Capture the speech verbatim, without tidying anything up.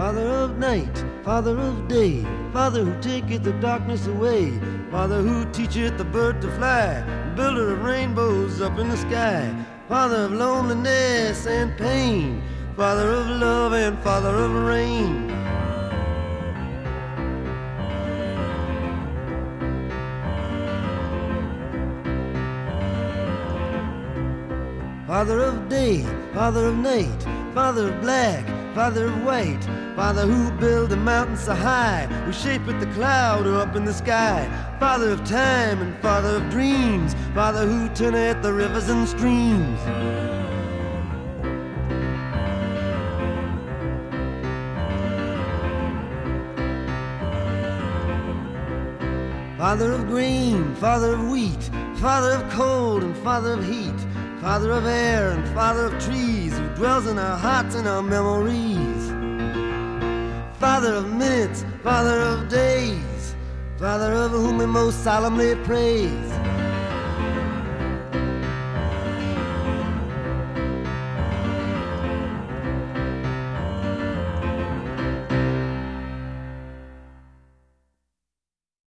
Father of night, Father of day, Father who taketh the darkness away, Father who teacheth the bird to fly, builder of rainbows up in the sky, Father of loneliness and pain, Father of love and Father of rain. Father of day, Father of night, Father of black, Father of white, Father who built the mountains so high, who shapeth the cloud up in the sky, Father of time and Father of dreams, Father who turneth the rivers and streams. Father of grain, Father of wheat, Father of cold and Father of heat, Father of air and Father of trees, who dwells in our hearts and our memories. Father of minutes, Father of days, Father of whom we most solemnly praise.